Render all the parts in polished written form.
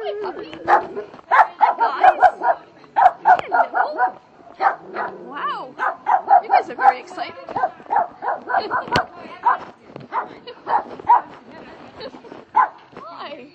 Hi, puppy. Guys. Hello. Wow. You guys are very excited. Hi.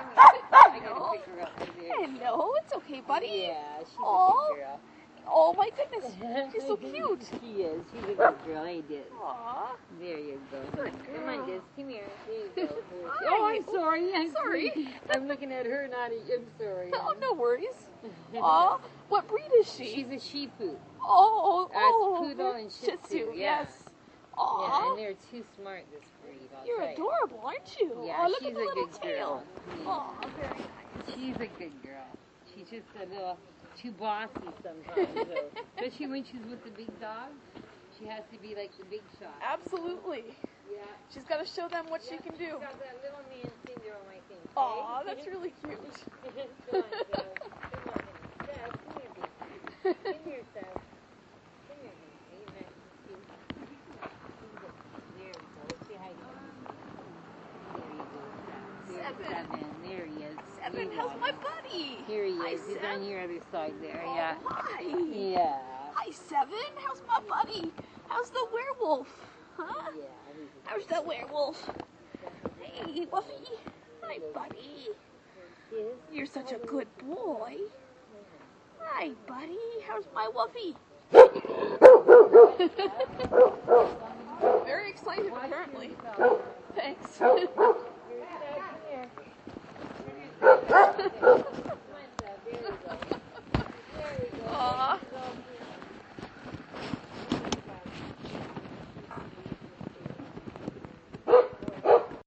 Hello. It's okay, buddy. Yeah, she's a Oh. good girl. Oh my goodness. She's so cute. She is. She's a good girl. Hey, Diz. Aw. There you go. Good Come on, girl. Diz. Come here. There you go. Hi. Oh, I'm sorry. I'm Sorry. I'm looking at her, not at you. I'm sorry. Oh, no worries. Aw. What breed is she? She's a Shih Tzu. Oh, Poodle and Shih Tzu. Yes. Yeah, Aw. and they're too smart, this breed. You're tell you. adorable, aren't you? Yeah, Oh, look she's at the a little good tail. girl. Oh, very nice. She's a good girl. She's just a little too bossy sometimes. Especially when she's with the big dogs. She has to be like the big shot. Absolutely. Yeah. She's got to show them what she can do. She's got that little man syndrome, I think. Aw, that's really cute. Come on, Joe. Come on. Seth, come here, baby. Come here, Seth. Come here, baby. Nice to see you. There we go. Say hi to him. There you go, Seth. There's Seven. There he is. Seven, how's my buddy? Here he Hi, is. He's Seven. on your other side there. Oh, Yeah. hi. Yeah. Hi, Seven. How's my buddy? How's the werewolf? Huh? Yeah. How's the werewolf? Hey, Wuffy. Hi, buddy. You're such a good boy. Hi, buddy. How's my Wuffy? Very excited, apparently. Thanks.